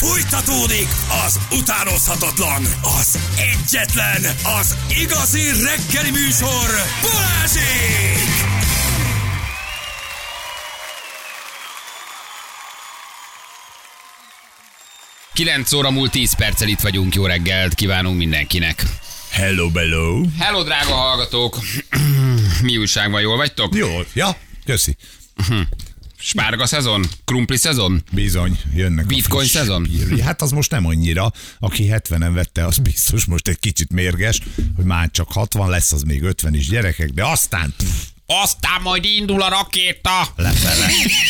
Fújtatódik az utánozhatatlan, az egyetlen, az igazi reggeli műsor, Balázsék! 9 óra múlt 10 perccel itt vagyunk, jó reggelt kívánunk mindenkinek. Hello, hello. Hello, drága hallgatók. Mi újság van, jól vagytok? Jól, ja, köszi. Spárga szezon? Krumpli szezon? Bizony, jönnek Bitcoin a friss szezon? hírei. Hát az most nem annyira. Aki 70-en vette, az biztos most egy kicsit mérges, hogy már csak 60 lesz, az még 50 is gyerekek, de aztán... Aztán majd indul a rakéta. Lefele.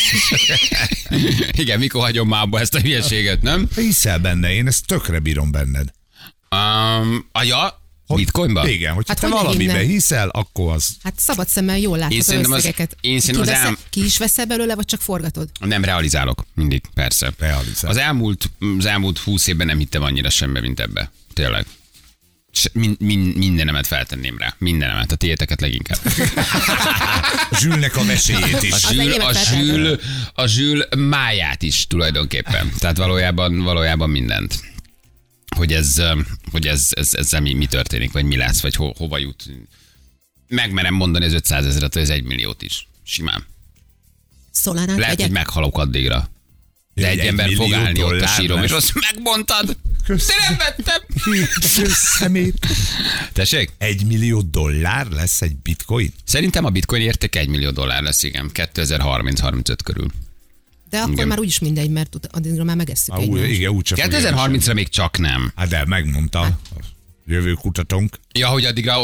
Igen, mikor hagyom már abba ezt a hülyeséget, nem? Hiszel benne, én ezt tökre bírom benned. Bitcoinba? Igen, hogyha Hát te hogy ne valamiben hinnem? hiszel, akkor az... Hát szabad szemmel jól látod az összegeket. Ki is veszel belőle, vagy csak forgatod? Nem realizálok mindig, persze. Realizál. Az elmúlt 20 évben nem hittem annyira semmi, mint ebbe. Tényleg. Mindenemet feltenném rá. Mindenemet, a tiéteket leginkább. Zsülnek a meséjét is. A Zsül máját is tulajdonképpen. Tehát valójában mindent. Hogy ezzel mi történik, vagy mi lesz, vagy hova jut. Megmerem mondani az 500 000-et, vagy az 1 milliót is. Simán. Szolánát lehet, hogy meghalok addigra. De egy ember fog állni ott a sírom, és azt megmondtad. De nem vettem. Szemét. Tessék? $1 millió lesz egy bitcoin? Szerintem a bitcoin értéke $1 millió lesz, igen. 2030-35 körül. De akkor igen. Már úgyis mindegy, mert addigra már megesszük egymást. Igen, úgyse 2030-ra még csak nem. Hát de megmondta. Hát. Jövő kutatónk. Ja, hogy addigra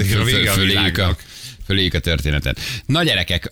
föléjük a történetet. Na gyerekek,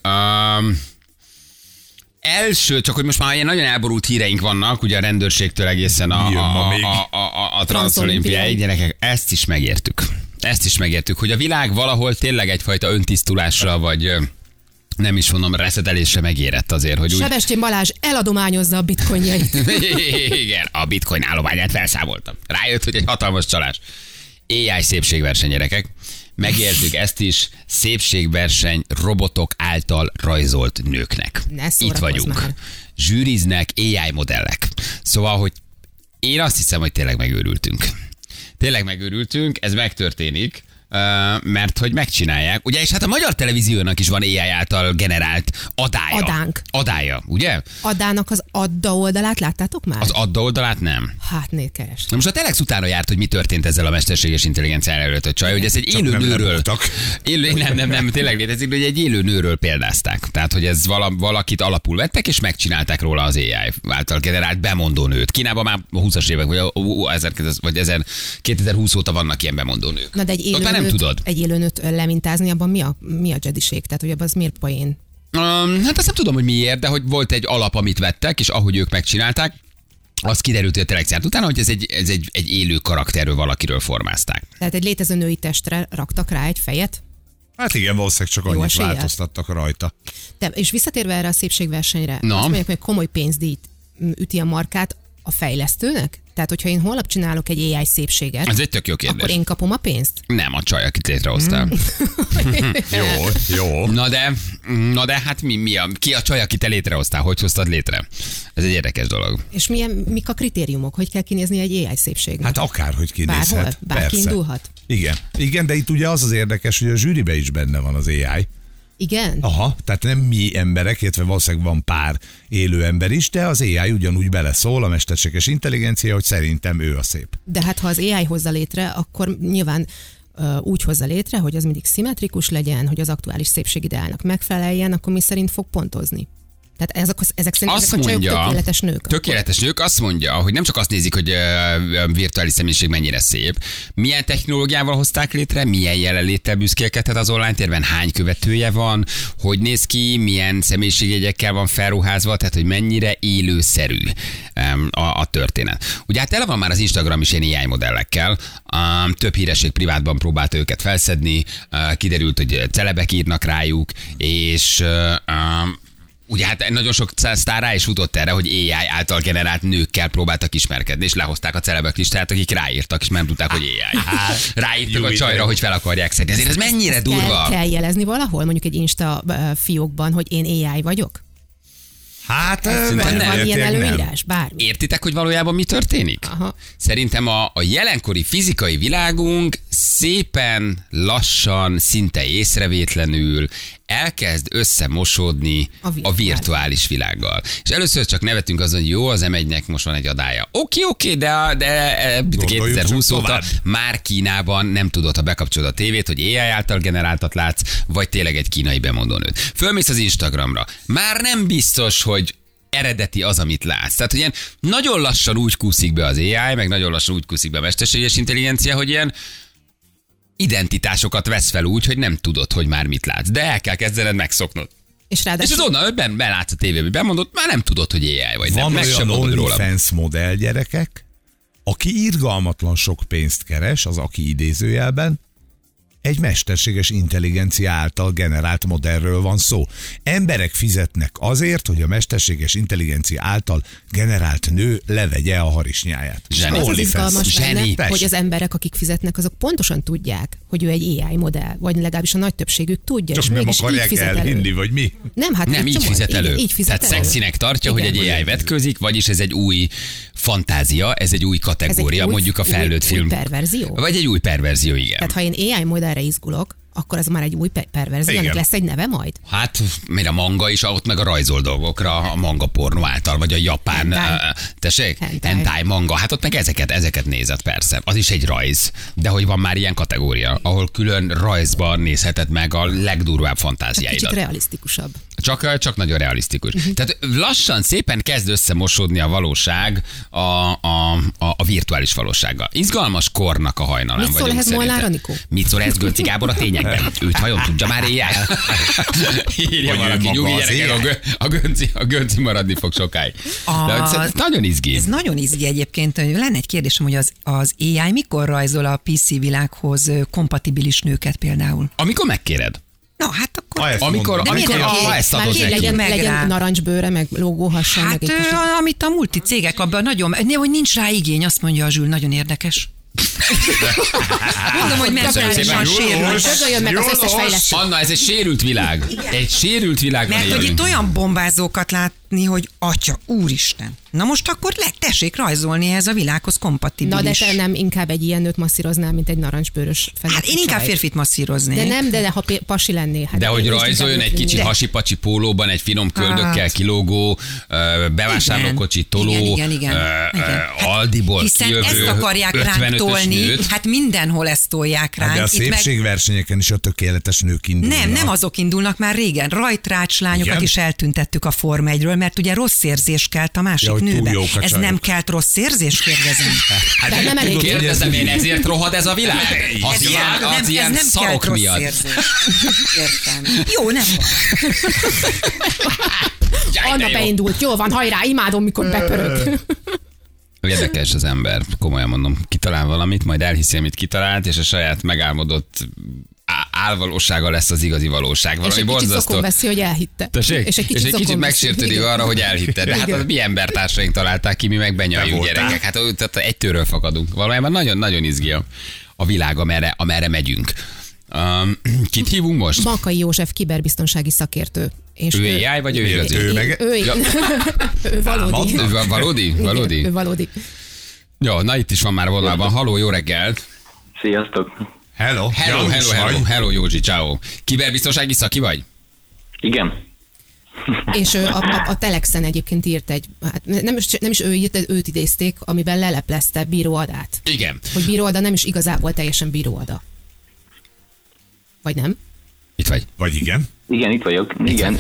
első, csak hogy most már ilyen nagyon elborult híreink vannak, ugye a rendőrségtől egészen a transzolimpiáig, gyerekek, ezt is megértük, hogy a világ valahol tényleg egyfajta öntisztulásra, vagy nem is mondom, reszetelésre megérett azért, hogy úgy... Sebestyén Balázs eladományozza a bitcoinjait. Igen, a bitcoin állományát felszámoltam. Rájött, hogy egy hatalmas csalás. AI szépségverseny, gyerekek. Megértük ezt is, szépségverseny robotok által rajzolt nőknek. Itt vagyunk. Már. Zsűriznek AI modellek. Szóval, hogy én azt hiszem, hogy tényleg megőrültünk. Ez megtörténik. Mert hogy megcsinálják. Ugye, és hát a magyar televíziónak is van AI által generált adája, ugye? Adának az Adda oldalát láttátok már? Az Adda oldalát nem. Hát négy keres. Na most a Telex utána járt, hogy mi történt ezzel a mesterséges intelligenciával előtt a csaj, hogy ez egy élő nőről. Nem, tényleg létezik, hogy egy élő nőről példázták. Tehát, hogy ez valakit alapul vettek, és megcsinálták róla az AI által generált bemondó nőt. Kínában már 20-as évek, vagy 2020 óta vannak ilyen bemondó nők. Na de egy élő nőt lemintázni, abban mi a jediség? Tehát, hogy abban az miért poén? Hát azt nem tudom, hogy miért, de hogy volt egy alap, amit vettek, és ahogy ők megcsinálták, az kiderült, hogy a Telex járt utána, hogy ez egy élő karakterről valakiről formázták. Tehát egy létező női testre raktak rá egy fejet? Hát igen, valószínűleg csak annyit változtattak rajta. És visszatérve erre a szépségversenyre, no. Azt mondják, hogy komoly pénzdíjt üti a markát a fejlesztőnek? Tehát, hogyha én holnap csinálok egy AI szépséget, ez egy tök jó kérdés. Akkor én kapom a pénzt? Nem, a csaj, akit létrehoztál. Jó. Na de hát ki a csaj, akit te létrehoztál? Hogy hoztad létre? Ez egy érdekes dolog. És mik a kritériumok? Hogy kell kinézni egy AI szépségnek? Hát akárhogy kinézhet. Bárhol? Bárki indulhat? Igen, de itt ugye az érdekes, hogy a zsűribe is benne van az AI. Igen? Aha, tehát nem mi emberek, illetve valószínűleg van pár élő ember is, de az AI ugyanúgy beleszól, a mesterséges intelligencia, hogy szerintem ő a szép. De hát ha az AI hozza létre, akkor nyilván úgy hozza létre, hogy az mindig szimmetrikus legyen, hogy az aktuális szépségideálnak megfeleljen, akkor mi szerint fog pontozni? Tehát ezek szerint ezek a csajok tökéletes nők. Tökéletes nők azt mondja, hogy nem csak azt nézik, hogy a virtuális személyiség mennyire szép, milyen technológiával hozták létre, milyen jelenléttel büszkélkedhet az online térben, hány követője van, hogy néz ki, milyen személyiségjegyekkel van felruházva, tehát hogy mennyire élőszerű a történet. Ugye hát tele van már az Instagram is ilyen AI modellekkel, több híresség privátban próbálta őket felszedni, kiderült, hogy celebek írnak rájuk, és ugye hát nagyon sok sztár rá is futott erre, hogy AI által generált nőkkel próbáltak ismerkedni, és lehozták a celebek listát, akik ráírtak, és nem tudták, hogy AI. Ráírtak a csajra, hogy fel akarják szedni. Ezért ez mennyire durva. Kell jelezni valahol, mondjuk egy Insta fiókban, hogy én AI vagyok? Hát, van ilyen előírás, bármi. Értitek, hogy valójában mi történik? Aha. Szerintem a jelenkori fizikai világunk szépen, lassan, szinte észrevétlenül elkezd összemosódni a virtuális világgal. És először csak nevetünk azon, hogy jó, az M1-nek most van egy adája. Oké, de 2020 óta már Kínában nem tudod, ha bekapcsolod a tévét, hogy AI által generáltat látsz, vagy tényleg egy kínai bemondónőt. Fölmész az Instagramra. Már nem biztos, hogy eredeti az, amit látsz. Tehát, hogy ilyen nagyon lassan úgy kúszik be az AI, meg nagyon lassan úgy kúszik be a mesterséges intelligencia, hogy ilyen identitásokat vesz fel úgy, hogy nem tudod, hogy már mit látsz. De el kell kezdened megszoknod. És az onnan, hogy belátsz a tévébe, bemondod, már nem tudod, hogy AI vagy. Van nem, olyan OnlyFans modell, gyerekek, aki irgalmatlan sok pénzt keres, az aki idézőjelben, egy mesterséges intelligencia által generált modellről van szó. Emberek fizetnek azért, hogy a mesterséges intelligencia által generált nő levegye a harisnyáját. Az az izgalmas lenne, hogy az emberek, akik fizetnek, azok pontosan tudják, hogy ő egy AI modell, vagy legalábbis a nagy többségük tudja. Csak és nem akarják elhinni, vagy mi? Nem így fizet elő. Tehát szexinek tartja, hogy egy AI vetkőzik, vagyis ez egy új fantázia, ez egy új kategória, mondjuk a felnőtt film. Új perverzió? Vagy egy új perverzió, igen. Tehát ha én AI modellre izgulok, akkor az már egy új perverzió, annak lesz egy neve majd? Hát, mert a manga is, ott meg a rajzol dolgokra, a manga pornó által, vagy a japán, hentai manga, hát ott meg ezeket nézed persze. Az is egy rajz, de hogy van már ilyen kategória, ahol külön rajzban nézheted meg a legdurvább fantáziáidat. Kicsit realisztikusabb. Csak nagyon realisztikus. Tehát lassan, szépen kezd összemosódni a valóság a virtuális valósággal. Izgalmas kornak a hajnalán vagyunk ehhez Molnár Anikó? Mit szól ehhez Gönci Gábor a tényekben? Őt vajon tudja már éjjel? Írja valaki, nyugi gyerekek, a Gönci maradni fog sokáig. Nagyon izgi. Ez nagyon izgi egyébként. Lenne egy kérdésem, hogy az AI mikor rajzol a PC világhoz kompatibilis nőket például? Amikor megkéred. No, hát akkor... Amikor ezt adod neki. Legyen narancsbőre, meg logóhassa. Hát, meg amit a multicégek abban nagyon... Hogy nincs rá igény, azt mondja a Zsül, nagyon érdekes. Mondom, hogy mentálisan sérült. Anna, ez egy sérült világ. Egy sérült világban élünk. Mert hogy itt olyan bombázókat látni, hogy atya, úristen. Na most akkor tessék rajzolni ehhez a világhoz kompatibilis. Na de te nem inkább egy ilyen nőt masszíroznál, mint egy narancsbőrös fenekű. Hát én inkább férfit masszíroznék. De nem, de ha pasi lennél. Hát de hogy rajzoljon egy kicsit hasipacsi pólóban, egy finom köldökkel kilógó, bevásárlókocsi toló, igen. Aldiból hiszen kijövő ezt akarják ránk tolni, hát mindenhol ezt tolják ránk. De a szépségversenyeken is a tökéletes nők indulnak. Nem azok indulnak már régen. Rajtrács lányokat is eltüntettük a Forma 1-ről, mert ugye rossz érzés kelt a másik nőbe. Ez nem kelt rossz érzés, kérdezem? Hát nem elég. Kérdezem én, ezért rohad ez a világ? Az ilyen szarok miatt. Értem. Jó, nem van. Anna beindult, jól van, hajrá, imádom, mikor bepörög. Érdekes az ember, komolyan mondom, kitalál valamit, majd elhiszi, amit kitalált, és a saját megálmodott álvalósága lesz az igazi valóság. Valami és egy kicsit szokon veszi, hogy elhitte. És egy kicsit megsértődik arra, hogy elhitte. De hát mi embertársaink találták ki, mi meg benyaljuk gyerekek. Hát egy tőről fakadunk. Valójában nagyon-nagyon izgi a világ, amerre megyünk. Kit hívunk most? Bakai József, kiberbiztonsági szakértő. És ő AI vagy ő igazi? Ő valódi. Valódi? Ő valódi. Jó, na itt is van már vonalban. Halló, jó reggelt! Sziasztok! Hello, Józsi, ciao. Kiberbiztonsági szaki vagy? Igen. És a Telexen egyébként írt hát nem is ő írt, őt idézték, amiben leleplezte Bíró Adát. Igen. Hogy Bíró Ada nem is igazából teljesen Bíró Ada. Vagy nem? Itt vagy. Vagy igen. Igen, itt vagyok. Igen.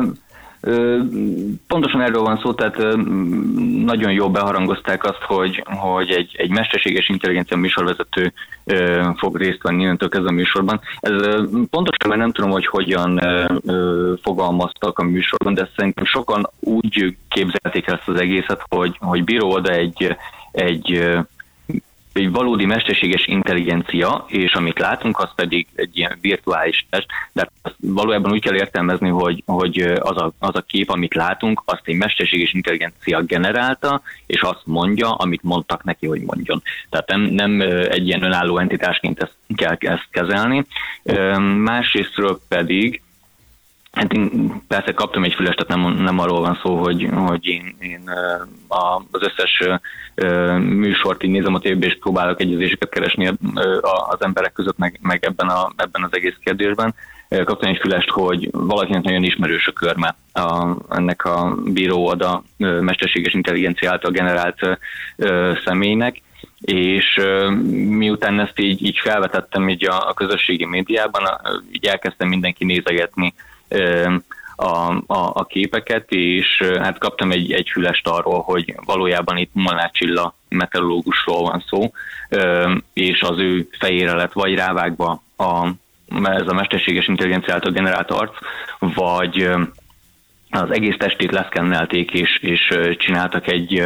Pontosan erről van szó, tehát nagyon jól beharangozták azt, hogy egy mesterséges intelligencia műsorvezető fog részt venni innentől kezdve a műsorban. Ez pontosan mert nem tudom, hogy hogyan fogalmaztak a műsorban, de szerintem sokan úgy képzelték ezt az egészet, hogy Bíró Oda egy valódi mesterséges intelligencia, és amit látunk, az pedig egy ilyen virtuális test, de valójában úgy kell értelmezni, hogy az a kép, amit látunk, azt egy mesterséges intelligencia generálta, és azt mondja, amit mondtak neki, hogy mondjon. Tehát nem egy ilyen önálló entitásként kell ezt kezelni. Másrésztről pedig Hát én persze kaptam egy fülest, tehát nem arról van szó, hogy én az összes műsort így nézem a tévében, és próbálok egyezéseket keresni az emberek között, meg ebben az egész kérdésben. Kaptam egy fülest, hogy valakinek nagyon ismerős a körme ennek a bíró-oda mesterséges intelligencia által generált személynek, és miután ezt így felvetettem így a közösségi médiában, így elkezdtem mindenki nézegetni a képeket, és hát kaptam egy fülest arról, hogy valójában itt Molnár Csilla meteorológusról van szó, és az ő fejére lett vagy rávágva ez a mesterséges intelligencia által generált arc, vagy az egész testét leszkennelték, és csináltak egy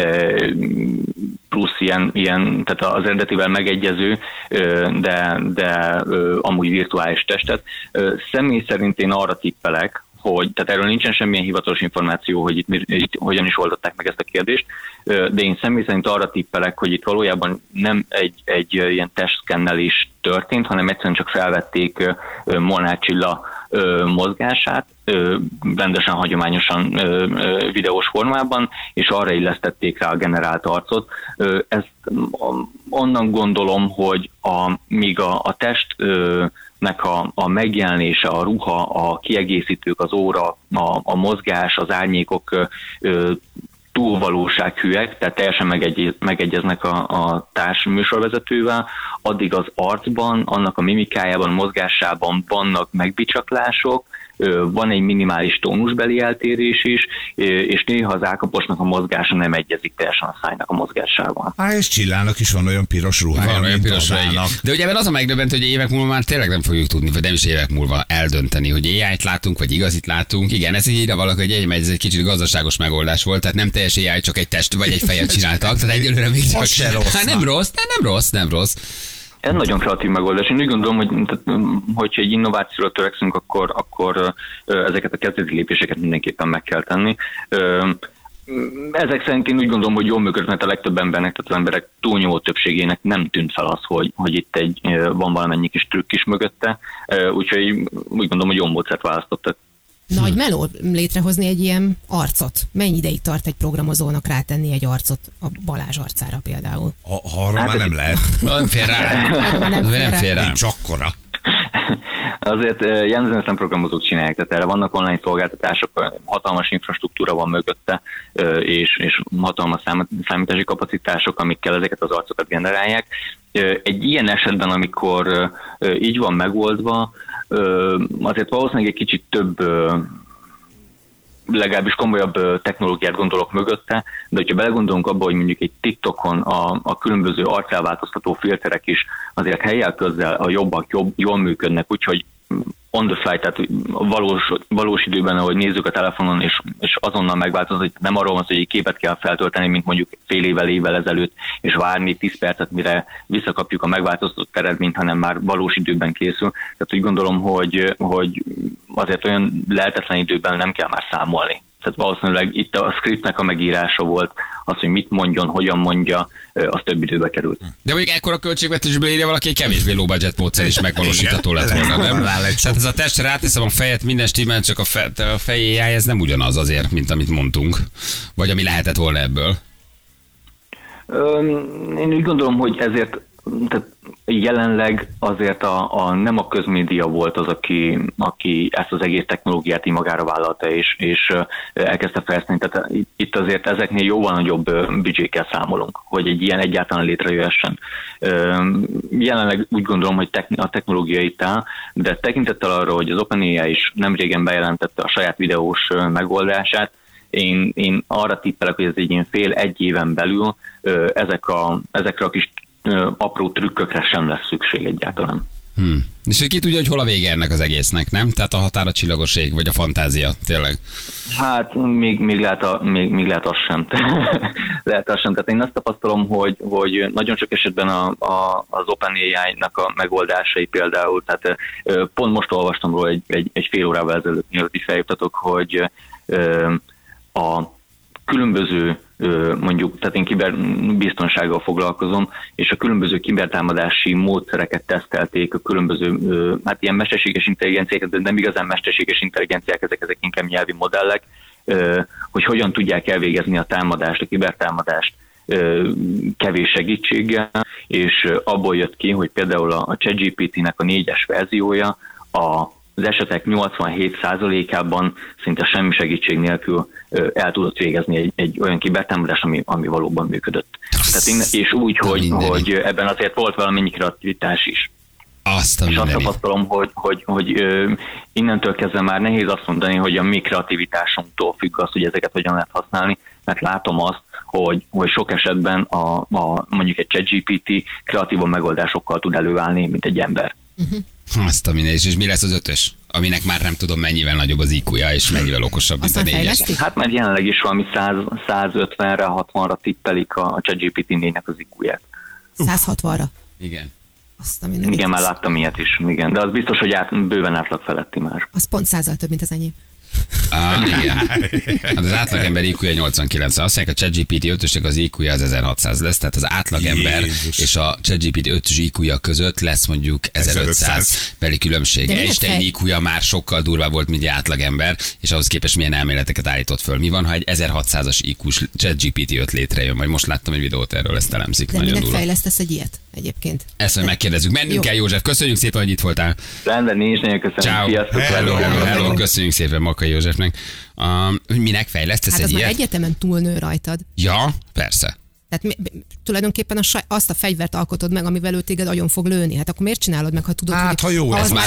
plusz ilyen, tehát az eredetivel megegyező, de amúgy virtuális testet. Személy szerint én arra tippelek, tehát erről nincsen semmilyen hivatalos információ, hogy itt hogyan is oldották meg ezt a kérdést, de én személy szerint arra tippelek, hogy itt valójában nem egy ilyen testszkennelés történt, hanem egyszerűen csak felvették Molnár Csilla mozgását, rendesen, hagyományosan videós formában, és arra illesztették rá a generált arcot. Ezt onnan gondolom, hogy míg a testnek a megjelenése, a ruha, a kiegészítők, az óra, a mozgás, az árnyékok túlvalósághűek, tehát teljesen megegyeznek a társ műsorvezetővel, addig az arcban, annak a mimikájában, mozgásában vannak megbicsaklások, van egy minimális tónusbeli eltérés is, és néha az Ákaposnak a mozgása nem egyezik teljesen a szájnak a mozgásával. És Csillának is van olyan piros ruhája, mint Donának. De ugye ebben az a megdöbbentő, hogy évek múlva már tényleg nem fogjuk tudni, vagy nem is évek múlva eldönteni, hogy AI-t látunk, vagy igazit látunk. Igen, ez így írja valaki, hogy ez egy kicsit gazdaságos megoldás volt, tehát nem teljes AI, csak egy test vagy egy fejet csináltak, tehát egyelőre még csak... se rossz. Hát nem rossz. Ez nagyon kreatív megoldás. Én úgy gondolom, hogyha egy innovációra törekszünk, akkor ezeket a kezdeti lépéseket mindenképpen meg kell tenni. Ezek szerint én úgy gondolom, hogy jól működött, mert a legtöbb embernek, tehát az emberek túlnyomó többségének nem tűnt fel az, hogy itt van valamennyi kis trükk is mögötte. Úgyhogy úgy gondolom, hogy jó módszert választottak. Nagy meló létrehozni egy ilyen arcot. Mennyi ideig tart egy programozónak rátenni egy arcot a Balázs arcára például? Arra már nem lehet. Nem fér rá. Nincs akkora. Azért jellemzően ezt nem programozók csinálják, tehát erre vannak online szolgáltatások, hatalmas infrastruktúra van mögötte, és hatalmas számítási kapacitások, amikkel ezeket az arcokat generálják. Egy ilyen esetben, amikor így van megoldva, azért valószínűleg egy kicsit több, legalábbis komolyabb technológiát gondolok mögötte, de hogyha belegondolunk abba, hogy mondjuk egy TikTokon a különböző arcelváltoztató filterek is azért helyjel közzel a jobbak jól működnek, úgyhogy on the fly, tehát valós időben, ahogy nézzük a telefonon, és azonnal megváltozik, nem arról van szó, hogy egy képet kell feltölteni, mint mondjuk fél évvel ezelőtt, és várni 10 percet, mire visszakapjuk a megváltozott eredményt, hanem már valós időben készül. Tehát úgy gondolom, hogy azért olyan lehetetlen időben nem kell már számolni. Tehát valószínűleg itt a scriptnek a megírása volt, az, hogy mit mondjon, hogyan mondja, az több időbe került. De mondjuk ekkora költségvetésből írja valaki, egy kevésbé low budget módszer is megvalósítható lett volna, nem? Tehát ez a testre ráteszem a fejet, minden stimmel, csak a fejéjáj, ez nem ugyanaz azért, mint amit mondtunk. Vagy ami lehetett volna ebből. Én úgy gondolom, hogy ezért tehát jelenleg azért nem a közmédia volt az, aki ezt az egész technológiát így magára vállalta, és elkezdte fejleszteni. Tehát itt azért ezeknél jóval nagyobb büdzsékkel számolunk, hogy egy ilyen egyáltalán létrejöhessen. Jelenleg úgy gondolom, hogy a technológia itt áll, de tekintettel arra, hogy az OpenAI is nem régen bejelentette a saját videós megoldását, én arra tippelek, hogy ez egy ilyen fél-egy éven belül ezekre a kis apró trükkökre sem lesz szükség egyáltalán. És ki tudja, hogy hol a vége ennek az egésznek, nem? Tehát a határ a csillagos ég, vagy a fantázia, tényleg? Hát még lehet az sem. Lehet az sem. Tehát én azt tapasztalom, hogy nagyon sok esetben az OpenAI-nak a megoldásai például, tehát pont most olvastam róla egy fél órával ezelőtt, mielőtt is feljutatok, hogy a különböző mondjuk, tehát én kiberbiztonsággal foglalkozom, és a különböző kibertámadási módszereket tesztelték, a különböző, hát ilyen mesterséges intelligenciák, de nem igazán mesterséges intelligenciák, ezek inkább nyelvi modellek, hogy hogyan tudják elvégezni a támadást, a kibertámadást kevés segítséggel, és abból jött ki, hogy például a ChatGPT-nek a 4-es verziója az esetek 87%-ában szinte semmi segítség nélkül el tudott végezni egy olyan kibertámadást, ami valóban működött. Tehát és úgy, hogy ebben azért volt valamennyi kreativitás is. És azt tapasztalom, hogy innentől kezdve már nehéz azt mondani, hogy a mi kreativitásunktól függ az, hogy ezeket hogyan lehet használni, mert látom azt, hogy sok esetben mondjuk egy ChatGPT kreatívabb megoldásokkal tud előállni, mint egy ember. Azt a minden, és mi lesz az 5-ös? Aminek már nem tudom mennyivel nagyobb az IQ-ja, és mennyivel okosabb, mint a 4-es. Hát mert jelenleg is valami 150-re, 60-ra tippelik a ChatGPT 4-nek az IQ-ját. 160-ra? Igen. Igen, már láttam ilyet is, igen. De az biztos, hogy bőven átlag feletti már. Az pont 100-al több, mint az enyém. Igen. Hát az átlagember IQ-ja 89. Azt mondják, a ChatGPT 5-ösnek az IQ-ja az 1600 lesz, tehát az átlagember és a ChatGPT 5-ös IQ-ja között lesz mondjuk 1500 beli különbség. Einstein IQ-ja már sokkal durvább volt, mint egy átlagember, és ahhoz képest milyen elméleteket állított föl. Mi van, ha egy 1600-as IQ-s ChatGPT 5 létrejön? Majd most láttam egy videót erről, ezt elemzik. De minek fejlesztesz egy ilyet egyébként? Ezt majd megkérdezzük. Mennünk kell, József. Köszönjük szépen, hogy itt voltál. Rendben, nincs, nagyon köszönöm. Ciao. Hello. Köszönjük szépen Makai Józsefnek. Minek fejlesztesz egy ilyet? Hát az már egyetemen túlnő rajtad. Ja, persze. Tehát tulajdonképpen azt a fegyvert alkotod meg, amivel ő téged agyon fog lőni. Hát akkor miért csinálod meg, ha tudod, hát, hogy jó, az már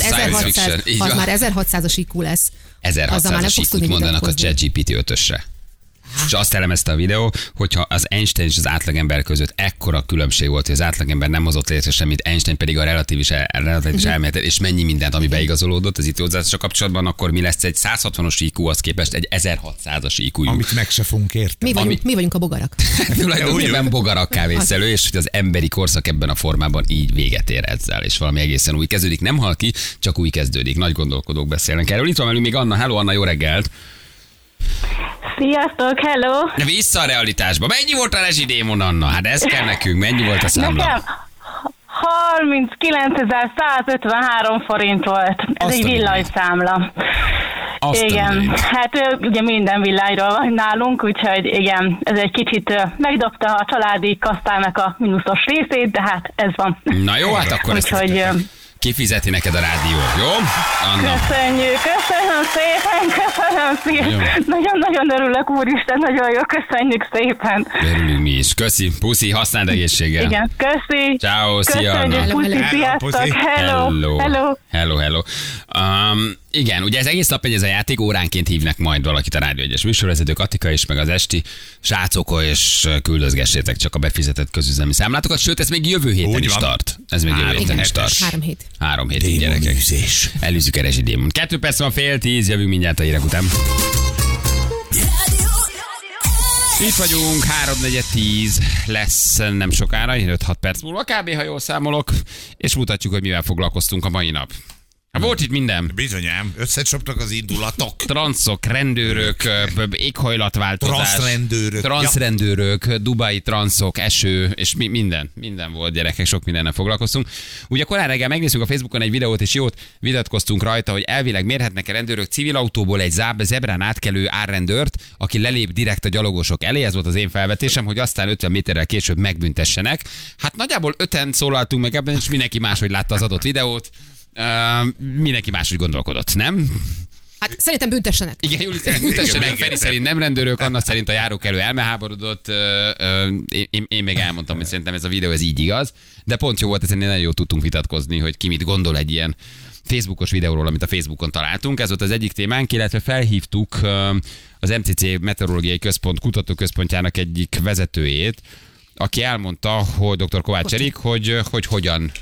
1600-as IQ lesz. 1600-as IQ-t mondanak a ChatGPT 5-ösre. És azt elemezte a videó, hogyha az Einstein és az átlagember között ekkora különbség volt, hogy az átlagember nem hozott létre semmit, Einstein pedig a relatívis elméletet, és mennyi mindent, ami beigazolódott az időzással kapcsolatban, akkor mi lesz egy 160-os IQ-hoz képest egy 1600-as IQ. Amit meg se fogunk érteni. Mi vagyunk a bogarak. Tulajdonképpen bogarak kávészhelő, és hogy az emberi korszak ebben a formában így véget ér ezzel, és valami egészen új kezdődik. Nem hal ki, csak új kezdődik. Nagy gondolkodók beszélnek erről. Itt van velünk még Anna. Hello, Anna, jó reggelt! Sziasztok, hello! Vissza a realitásba. Mennyi volt a rezsidémon, Anna? Hát ez kell nekünk. Mennyi volt a számla? Nekem 39.153 forint volt. Ez egy villanyszámla. Igen, hát ugye minden villányról van nálunk, úgyhogy igen, ez egy kicsit megdobta a családi kasztának a mínuszos részét, de hát ez van. Na jó, hát akkor úgyhogy kifizeti neked a rádió, jó? Anna. Köszönjük, köszönöm szépen. Nagyon-nagyon örülök, úristen, nagyon jó, köszönjük szépen. Örülünk mi is. Köszi, puszi, használd egészséggel. Igen, köszi. Ciao, szia, Anna. Puszi, sziasztok, hello. Igen, ugye ez egész nap megy ez a játék, óránként hívnak majd valakit a Rádió 1-es műsorvezetők, Attika is, meg az esti srácok, és küldözgessétek csak a befizetett közüzemi számlátokat, sőt, ez még jövő héten is tart. Ez még jövő héten is tart. 3 hétig, gyerekek. Elűzzük a rezsidémon. 2 perc van, 9:30, jövünk mindjárt a hírek után. Itt vagyunk, 3:10 lesz nem sokára, 5-6 perc múlva, kb. Ha jól számolok, és mutatjuk, hogy mivel foglalkoztunk a mai nap. Volt itt minden. Bizonyám, összecsaptak az indulatok. Transzok, rendőrök, éghajlatváltozás. Transzrendőrök, dubai transzok, eső, és minden volt, gyerekek, sok mindennel foglalkoztunk. Ugye korán reggel megnéztük a Facebookon egy videót, és jót vitatkoztunk rajta, hogy elvileg mérhetnek-e rendőrök civil autóból egy zebrán átkelő árrendőrt, aki lelép direkt a gyalogosok elé, ez volt az én felvetésem, hogy aztán 50 méterrel később megbüntessenek. Hát nagyjából 5-en szólaltunk meg ebben, és mindenki máshogy látta az adott videót. Mindenki máshogy gondolkodott, nem? Hát szerintem büntessenek. Igen, Júli szerint büntessenek, Feri szerint nem rendőrök, Anna szerint a járókelő elmeháborodott. Én még elmondtam, hogy szerintem ez a videó ez így igaz, de pont jó volt, ezen nagyon jól tudtunk vitatkozni, hogy ki mit gondol egy ilyen Facebookos videóról, amit a Facebookon találtunk. Ez volt az egyik témánk, illetve felhívtuk az MCC Meteorológiai Központ kutatóközpontjának egyik vezetőjét, aki elmondta, hogy dr. Kovács Erik, hogy hogyan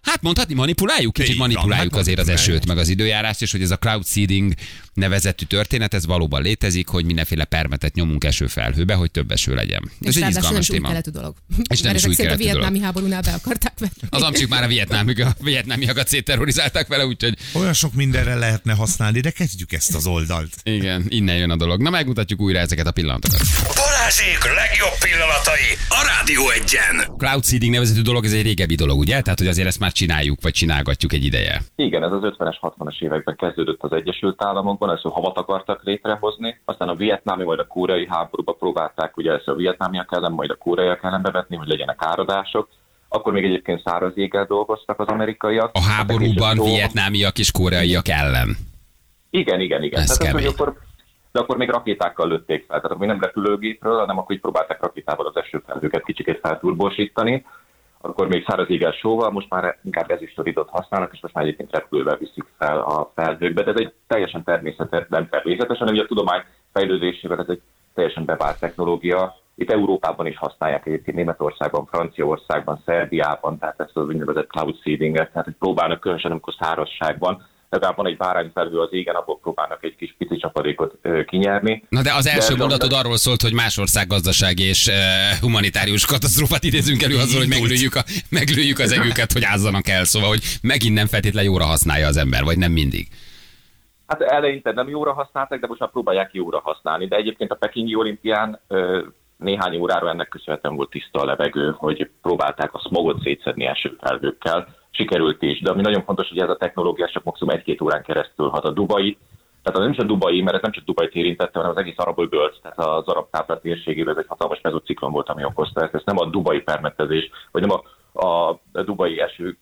Hát mondhatni, kicsit manipuláljuk azért az esőt, meg az időjárást, és hogy ez a cloud seeding nevezetű történet, ez valóban létezik, hogy mindenféle permetet nyomunk esőfelhőbe, hogy több eső legyen. Ez egy izgalmas téma. Dolog. És nem is új keletű dolog. A vietnámi háborúnál be akarták venni. Az amcsik már a vietnámiakat szétterrorizálták vele, úgyhogy... Olyan sok mindenre lehetne használni, de kezdjük ezt az oldalt. Igen, innen jön a dolog. Na, megmutatjuk újra ezeket a pillanatokat. Balázsék legjobb pillanatai a Rádió 1-en. Cloud seeding nevezetű dolog, ez egy régebbi dolog, ugye? Tehát, hogy azért ezt már csináljuk, vagy csinálgatjuk egy ideje. Igen, ez az 50-es, 60-as években kezdődött az Egyesült Államokban, először havat akartak létrehozni, aztán a vietnámi, majd a koreai háborúba próbálták ugye először a vietnámiak ellen, majd a koreaiak ellen bevetni, hogy legyenek áradások. Akkor még egyébként száraz jéggel dolgoztak az amerikaiak. A háborúban vietnámiak és koreaiak ellen. Igen. Ez kemény. De akkor még rakétákkal lőtték fel, tehát még nem repülőgépről, hanem akkor így próbálták rakétával az esőfelhőket kicsikét felturborsítani. Akkor még száraz jéggel sóval, most már inkább rezistoridot használnak, és most már egyébként repülővel viszik fel a felhőkbe. De ez egy teljesen nem természetes, hanem ugye a tudomány fejlődésével ez egy teljesen bevált technológia. Itt Európában is használják egyébként, Németországban, Franciaországban, Szerbiában, tehát ezt az úgynevezett cloud seedinget, tehát hogy próbálnak különösen, amikor szárazságban, legalább van egy bárányfelhő az égen, abból próbálnak egy kis pici csapadékot kinyerni. Na de az első mondatod arról szólt, hogy más ország gazdasági és humanitárius katasztrófát idézünk elő azzal, hogy meglőjük az egüket, hogy ázzanak el, szóval, hogy megint nem feltétlenül jóra használja az ember, vagy nem mindig. Hát eleinte nem jóra használták, de most már próbálják jóra használni. De egyébként a pekingi olimpián néhány órára ennek köszönhetően volt tiszta a levegő, hogy próbálták a smogot szétszedni esőfelhőkkel. Sikerült is, de ami nagyon fontos, hogy ez a technológia csak maximum 1-2 órán keresztül hat a Dubai. Tehát nem is a Dubai, mert ez nem csak Dubait érintette, hanem az egész arab-öbölt, tehát az arab-tábla térségében ez egy hatalmas mezociklon volt, ami okozta ezt. Ez nem a dubai permetezés, vagy nem a dubai eső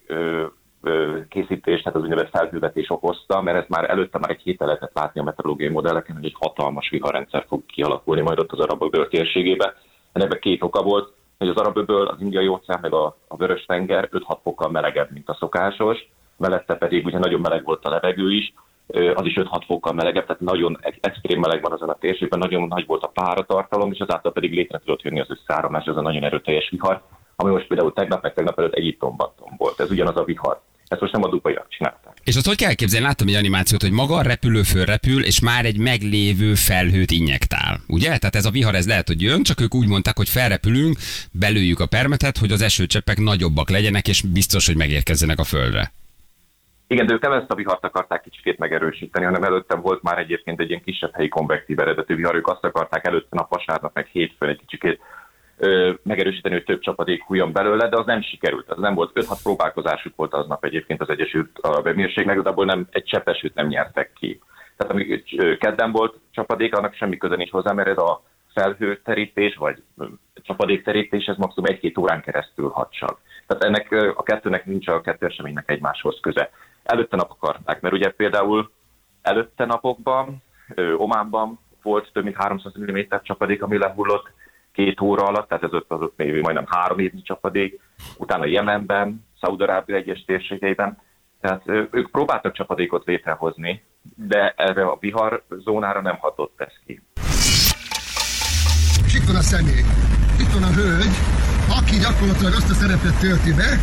készítés, tehát az úgynevezett felhővetés okozta, mert ez már előtte már egy héttel lehetett látni a meteorológiai modelleken, hogy egy hatalmas viharrendszer fog kialakulni majd ott az arab-öböl térségében. Ennek 2 oka volt, hogy az arab-öböl, az Indiai óceán meg a Vörös-tenger 5-6 fokkal melegebb, mint a szokásos, mellette pedig ugye nagyon meleg volt a levegő is, az is 5-6 fokkal melegebb, tehát nagyon extrém meleg van azon a térségben, nagyon nagy volt a páratartalom, és azáltal pedig létre tudott jönni az összeáramlás, ez a nagyon erőteljes vihar, ami most például tegnap előtt Egyiptomban volt. Ez ugyanaz a vihar. Ezt most nem a dubaiak csinálták. És azt hogy kell elképzelni? Láttam egy animációt, hogy maga a repülő fölrepül, és már egy meglévő felhőt injektál. Ugye? Tehát ez a vihar, ez lehet, hogy jön, csak ők úgy mondták, hogy felrepülünk, belőjük a permetet, hogy az esőcseppek nagyobbak legyenek, és biztos, hogy megérkezzenek a földre. Igen, de ők nem ezt a vihart akarták kicsit megerősíteni, hanem előttem volt már egyébként egy ilyen kisebb helyi konvektív eredetű vihar. Ők azt akarták előtte nap vasárnap, meg hétfőn egy kicsikét megerősíteni, hogy több csapadék hújjon belőle, de az nem sikerült. Az nem volt, 5-6 próbálkozásuk volt aznap egyébként az Egyesült Emírségnek, de abból nem, egy csepp esőt nem nyertek ki. Tehát amíg kedden volt csapadék, annak semmi köze nincs hozzá, mert ez a felhőterítés, vagy csapadékterítés, ez maximum 1-2 órán keresztül hat csak. Tehát ennek a kettőnek nincs a kettő eseménynek egymáshoz köze. Előtte nap akarták, mert ugye például előtte napokban, Ománban volt több mint 300 mm csapadék, ami lehullott 2 óra alatt, tehát ez az még majdnem 3 évnyi csapadék, utána Jemenben, Szaúd-Arábia egyes térségeiben. Tehát ők próbáltak csapadékot létrehozni, de erre a vihar zónára nem hatott ez ki. És itt van a személy, itt van a hölgy, aki gyakorlatilag azt a szerepet tölti be.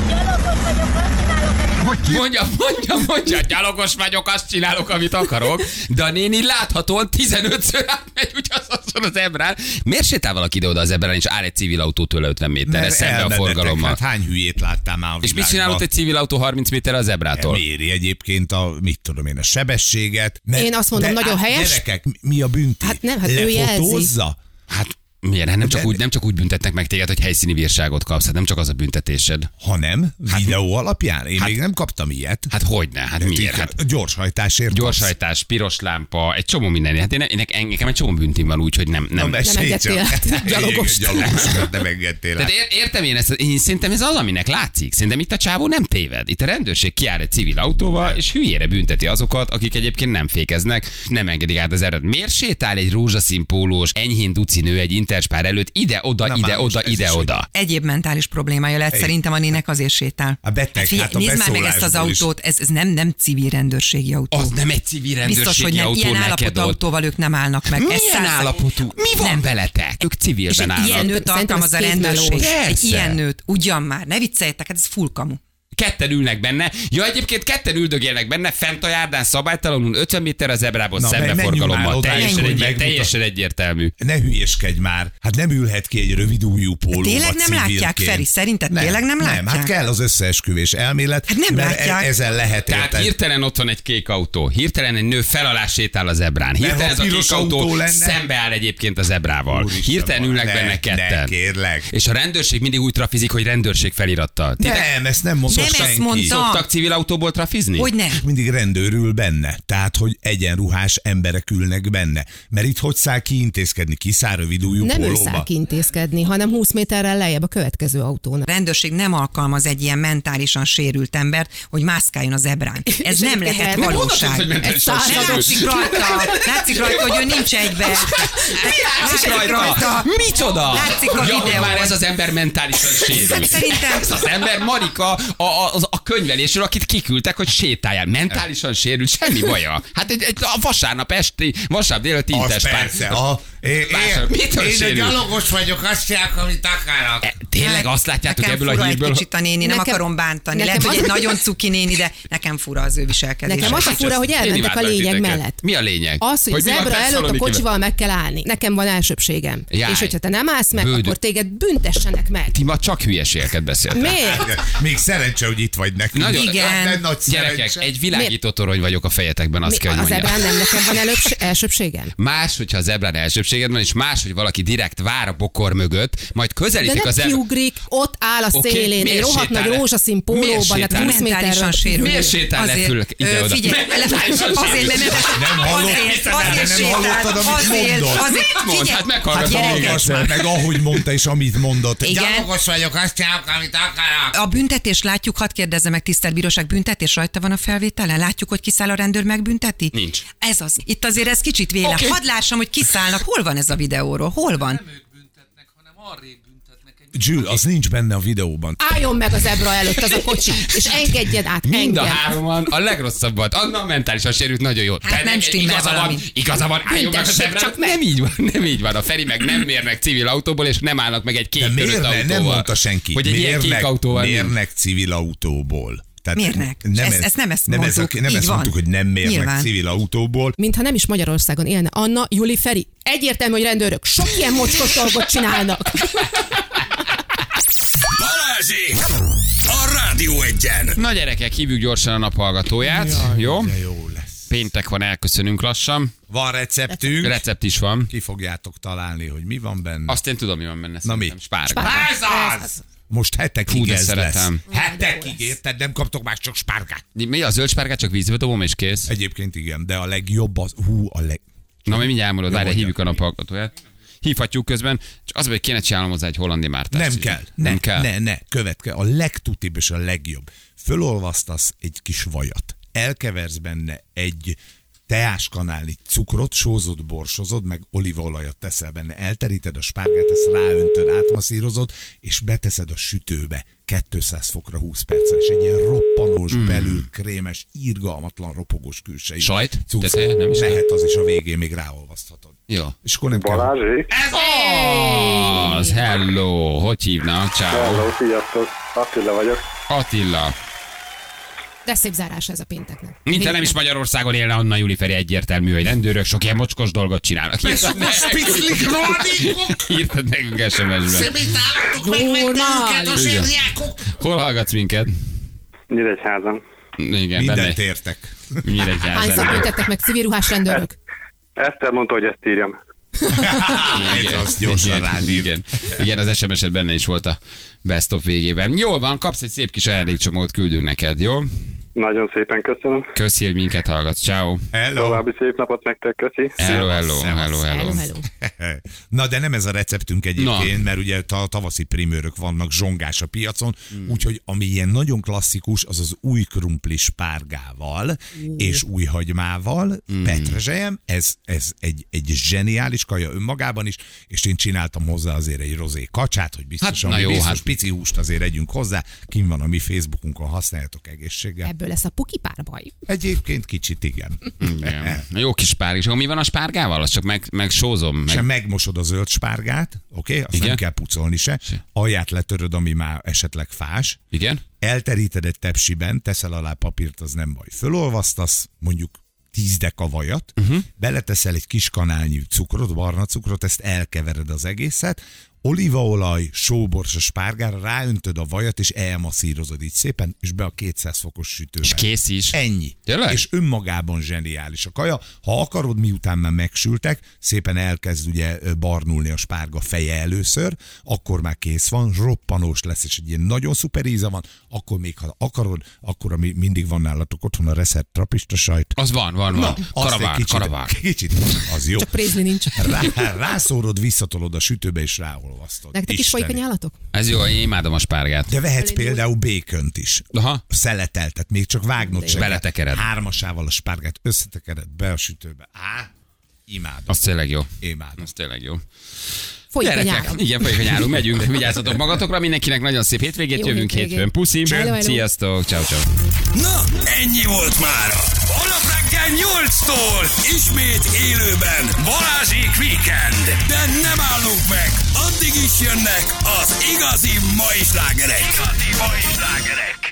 Mondja, gyalogos vagyok, azt csinálok, amit akarok, de a néni láthatóan 15-ször átmegy ugyanazon az ebrán. Miért sétál valaki ide-oda az ebrán, és áll egy civil autó tőle 50 méterre szembe a forgalommal? Hát hány hülyét láttál már a világban? És mit csinálott egy civil autó 30 méterre az ebrától? Méri egyébként a sebességet. Én azt mondom, nagyon helyes. Gyerekek, mi a bünti? Hát nem, ő jelzi. Hát miért? Nem csak úgy büntetnek meg téged, hogy helyszíni bírságot kapsz, hát nem csak az a büntetésed. Hanem videó alapján? Én még nem kaptam ilyet. Hát hogyne, hát miért? Hát gyorshajtásért. Gyorshajtás, piros lámpa, egy csomó minden. Hát nekem egy csomó büntim van úgy, hogy nem engedtél gyalogos. Nem engedtél. Tehát értem én szerintem ez az, aminek látszik. Szerintem itt a csávó nem téved. Itt a rendőrség kiáll egy civil autóval, és hülyére bünteti azokat, akik egyébként nem fékeznek, nem engedik át az eredet. Miért sétál egy rózsaszín pólós, enyhén duci nő egy interspár előtt ide-oda? Egyéb mentális problémája lehet szerintem a nének, azért sétál. A beteg, nézd már meg ezt az autót, ez nem civil rendőrségi autó. Az nem egy civil rendőrségi biztos, hogy nem, autó. Ilyen állapotú autóval ők nem állnak meg. Milyen állapotú? Mi van veletek? Ők civilben állnak. Ilyen nőt alkalmaz a rendőrség. Egy ilyen nőt, ugyan már, ne vicceljetek, hát ez full kamu. Ketten ülnek benne. Ja, egyébként ketten üldögélnek benne, fent a járdán szabálytalanul 50 méter a zebrából szembeforgalommal. Teljesen egyértelmű. Ne hülyeskedj már. Hát nem ülhet ki egy rövid ujjú pólóba. Tényleg nem látják, Feri? Szerinted tényleg nem látják? Nem, hát kell az összeesküvés elmélet. Hát nem látják. Ezen lehet érteni. Tehát hirtelen ott van egy kék autó. Hirtelen egy nő fel alá sétál a zebrán. Hirtelen ez a kék autó szembeáll egyébként a zebrával. Hirtelen ülnek benne ketten. Kérlek. És a rendőrség mindig úgy trafizik, hogy rendőrség felirattal. Nem, ezt nem mondta senki. Ezt mondta. Szoktak civil autóból trafizni? Hogy nem? Mindig rendőr ül benne. Tehát, hogy egyenruhás emberek ülnek benne. Mert itt hogy száll kiintézkedni? Kiszáll rövidújú nem pólóba? ő száll kiintézkedni, hanem 20 méterrel lejjebb a következő autón. A rendőrség nem alkalmaz egy ilyen mentálisan sérült embert, hogy mászkáljon a zebrán. Ez nem lehet valóság. Látszik rajta, hogy ő nincs egyben. Látszik rajta. Micsoda? Látszik a videón. Már ez az ember mentálisan sérült. Szerintem ez az ember Marika a könyvelésről, akit kiküldtek, hogy sétáljál. Mentálisan sérült, semmi baja. Hát a vasárnap délelőtt intes pár. Én egy gyalogos vagyok, azt csinálok, amit akarok. Tényleg azt látjátok ebből a hírből? Egy kicsit a néni, nem akarom bántani. Lehet, hogy egy nagyon cuki néni, de nekem fura az ő viselkedése. Nekem az a fura, hogy elmentek a lényeg mellett. Mi a lényeg? Az, hogy zebra előtt a kocsival meg kell állni. Nekem van elsőbségem. És hogyha te nem állsz meg, akkor téged büntessenek meg. Ti ma csak hülyeségeket beszéltek. Miért? Még szerencsé, hogy itt vagy nekünk. Igen. Gyerekek, egy világító torony vagyok a fejetekben, azt kell, hogy a zebrán nem nekem van elsőbségem? Más, hogyha a zebrán elsőbséged van, és más, hogy valaki direkt vár a bokor mögött, majd közelítik az kiugrik, ott áll a szélén, egy rohadt nagy rózsaszín pólóban, hát 20 méterről. Miért sétál le föl ide-oda? Figyelj, nem hallottad, amit mondott. Hát meghallgatom. Meg ahogy mondta, és amit mondott. Gyalogos vagyok, azt csinálok, amit akarok. A büntetést látjuk, hadd kérdezze meg, tisztelt bíróság, büntetés rajta van a felvételen? Látjuk, hogy kiszáll a rendőr, megbünteti? Nincs. Ez az. Itt azért ez kicsit véle. Okay. Hadd lássam, hogy kiszállnak. Hol van ez a videóról? Hol van? Nem ők büntetnek, hanem arrébb büntetnek. Jules, az nincs benne a videóban. Álljon meg a zebra előtt az a kocsi, és engedjen át. Mind a hárman a legrosszabbat. Anna mentálisan sérült nagyon jó. Hát nem stimmel igaza van, álljon meg a zebra. Nem így van. A Feri meg nem mérnek civil autóból, és nem állnak meg egy kék körött autóval. Nem mondta senki. Hogy egy ilyen kék autóval mérnek civil autóból. Tehát mérnek. Nem ezt mondtuk, hogy nem mérnek civil autóból. Mintha nem is Magyarországon élne Anna, Juli, Feri. Egyértelmű, hogy rendőrök sok ilyen mocskos dolgot csinálnak. Balázsék! A Rádió Egyen! Na gyerekek, hívjuk gyorsan a naphallgatóját. Jaj, jó? Jó lesz. Péntek van, elköszönünk lassan. Van receptünk. Recept is van. Ki fogjátok találni, hogy mi van benne. Azt én tudom, mi van benne. Na mi? Spárga. Most hetekig ez szeretem. lesz. Hetekig, érted? Nem kaptok már csak spárgát. Mi a zöld spárgát, csak vízbe dobom és kész? Egyébként igen, de a legjobb az... Na, mi mindjárt elmondod, várj, hívjuk a naphallgatóját. Hívhatjuk közben, csak az, hogy kéne csinálnom hozzá egy hollandi mártást. Nem kell. Ne. A legtutibb és a legjobb. Fölolvasztasz egy kis vajat. Elkeversz benne egy teáskanálnyi cukrot, sózod, borsozod, meg olívaolajat teszel benne, elteríted a spárgát, ezt ráöntöd, átmasszírozod, és beteszed a sütőbe 200 fokra 20 percen, és egy ilyen roppanós, belül krémes, irgalmatlan, ropogós külsejű. Sajt? Nem is lehet az, és a végén még ráolvaszthatod. Jó. És akkor nem Balázsék. Ez az! Hello! Hogy hívnak? Ciao. Hello, sziasztok. Attila vagyok. Attila. De szép zárás ez a pénteknek. Mintha nem is Magyarországon élne Anna, Juli, Feri, egyértelmű, hogy rendőrök sok ilyen mocskos dolgot csinálnak. Írtad nekünk SMS-ben. Szemétállotok, megvettem őket a zsírjákok. Hol hallgatsz minket? Nyíregyházan. Igen, mindent értek. Hányszor büntettek meg civil ruhás rendőrök? Eszter mondta, hogy ezt írjam. Ez azt gyorsan rád. Igen, az SMS-ed benne is volt a best of végében. Jól van, kapsz egy szép kis ajándékcsomót, küldünk neked, jó? Nagyon szépen köszönöm. Köszi, hogy minket hallgatsz. Ciao. További szép napot nektek, köszi. Hello. Na, de nem ez a receptünk egyébként, mert ugye tavaszi primőrök vannak, zsongás a piacon, úgyhogy ami ilyen nagyon klasszikus, az az új krumpli spárgával és új hagymával, petrezselyem, ez egy zseniális kaja önmagában is, és én csináltam hozzá azért egy rozé kacsát, hogy biztosan pici húst azért együnk hozzá, kint van a mi Facebookunkon, használjatok egészséggel. ebből lesz a puki párbaj. Egyébként kicsit igen. Jó kis spárg. És mi van a spárgával? Azt csak megsózom. Sem megmosod a zöld spárgát, oké? Azt igen? nem kell pucolni se. Alját letöröd, ami már esetleg fás. Igen? Elteríted egy tepsiben, teszel alá papírt, az nem baj. Fölolvasztasz, mondjuk 10 deka vajat, beleteszel egy kis kanálnyi cukrot, barna cukrot, ezt elkevered az egészet, olívaolaj, sóbors a spárgára, ráöntöd a vajat, és elmasszírozod így szépen, és be a 200 fokos sütőbe. És kész is. Ennyi. Tényleg? És önmagában zseniális a kaja. Ha akarod, miután már megsültek, szépen elkezd ugye barnulni a spárga feje először, akkor már kész van, roppanós lesz, és egy ilyen nagyon szuper íze van, akkor még ha akarod, akkor ami mindig van nálatok otthon a reszert trapista sajt. Az van. Na, karaván. Kicsit, az jó. Csak prézli nincs. Rászórod, visszatolod a sütőbe, és ráolvasztod. Nektek is folyik a nyálatok? Ez jó, én imádom a spárgát. De vehetsz például békönt is. Aha. Szeleteltet, még csak vágnod se. Beletekered. 3-asával a spárgát összetekered be a sütőbe. Imádom. Az tényleg jó. Imádom. Az tényleg jó. Folyik a nyáron. Igen, folyik a nyáron. Megyünk, vigyázzatok magatokra. Mindenkinek nagyon szép hétvégét. Jó jövünk hétfőn. Puszi. Sziasztok. Ciao. Na, ennyi volt mára. Holnap reggel 8-tól ismét élőben Balázsék Weekend. De nem állunk meg. Addig is jönnek az igazi mai slágerek.